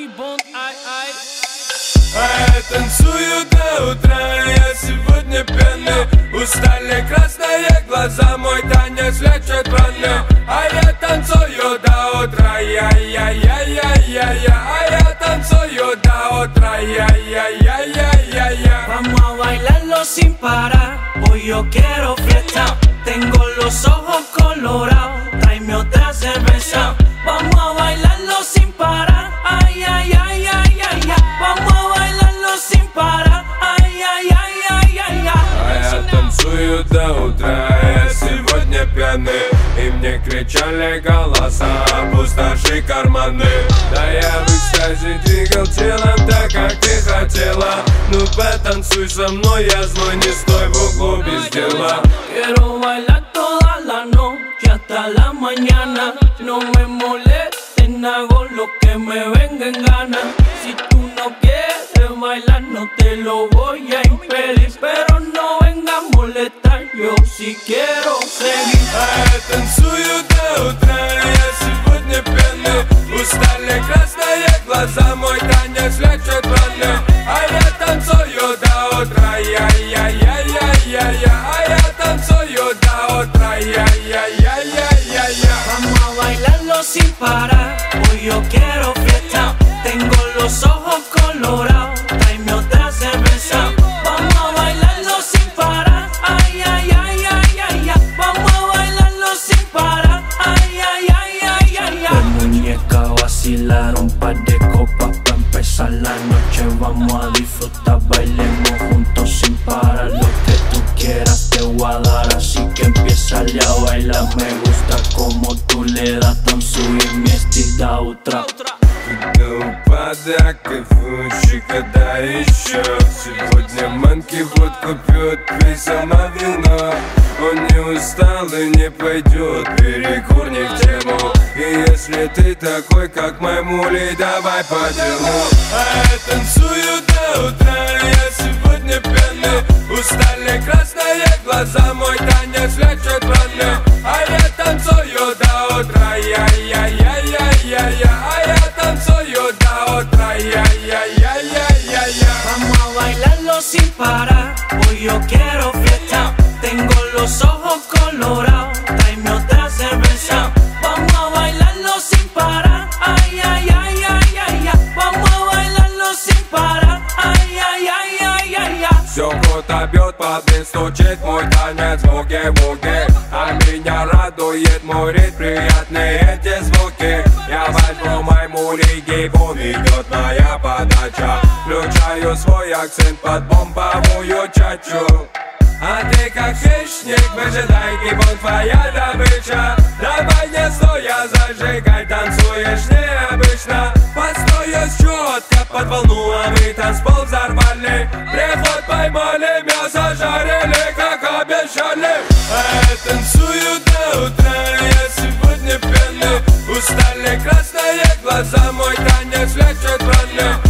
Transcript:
бунт, ай-ай. А я танцую до утра, я сегодня пьяный. Устали красные глаза, мой танец лечит раны. А я танцую до утра, я-я-я-я-я-я. А я танцую до утра, я-я-я-я-я-я. Vamos a bailarlo sin parar, hoy yo quiero fiesta. Tengo los ojos colorados, tráeme otra cerveza. Vamos a bailarlo sin parar, ay, ay, ay, ay, ay, ay. Vamos a bailarlo sin parar, ay, ay, ay, ay, ay, ay. А я танцую до утра, я сегодня пьяный. И мне кричали голоса, опустоши карманы. Да я в экстазе двигал телом так, как ты хотела. Ну потанцуй со мной, я злой, не стой в углу без дела. Quiero bailar toda la noche hasta la mañana. No me molesten, hago lo que me venga en gana. Si tú no quieres bailar, no te lo voy a impedir. Pero no venga a molestar, yo sí quiero seguir. А я танцую до утра, я сегодня пьяный. Устали красные глаза, мой танец лечит раны. А я танцую до утра, я-я-я-я-я-я. А я танцую до утра, я-я-я-я-я-я. Vamos a bailarlo sin parar, hoy yo quiero fiesta. Tengo los ojos colorados, tráeme otra cerveza. Vamos a bailarlo sin parar, ay, ay, ay, ay, ay, ay. Vamos a bailarlo sin parar, ay, ay, ay, ay, ay, ay. Pues muñeca, vacilar un par de copas para empezar la noche. Vamos a disfrutar, bailemos juntos sin parar. Lo que tú quieras te voy a dar, así que empieza a bailar. Me gusta como tú le das, там subir mi estilo до утра. До упада кайфующий, когда еще. Сегодня манки водку пьет, пей сама вино. Он не устал и не пойдет, перекур не в тему. И если ты такой, как маймули, давай по делу. А я танцую до утра, я сегодня пьяный. Устали красные глаза, мой танец лечит раны. А я танцую до утра, я-я-я-я-я-я. А я танцую до утра, я-я-я-я-я-я. Vamos a bailarlo sin parar, hoy yo quiero fiesta. Tengo los ojos colorados, tráeme otra cerveza. Vamos a bailarlo sin parar, ay, ay, ay, ay, ay, ay. Vamos a bailarlo sin parar, ay, ay, ay, ay, ay, ay. Все круто бьет, под бит стучит мой танец, буги-буги. А меня радует мой ритм, приятные эти звуки. Я возьму маймули, гибун, идет моя подача. Включаю свой акцент под бомбовую чачу. А ты как хищник, выжидай, гибун, твоя добыча. Давай не стоя, зажигай, танцуешь необычно. Построюсь четко под волну, а мы танцпол взорвали. Приход поймали, мясо жарили, как обещали. А я танцую до утра, я сегодня пьяный. Устали красные глаза, мой танец лечит раны.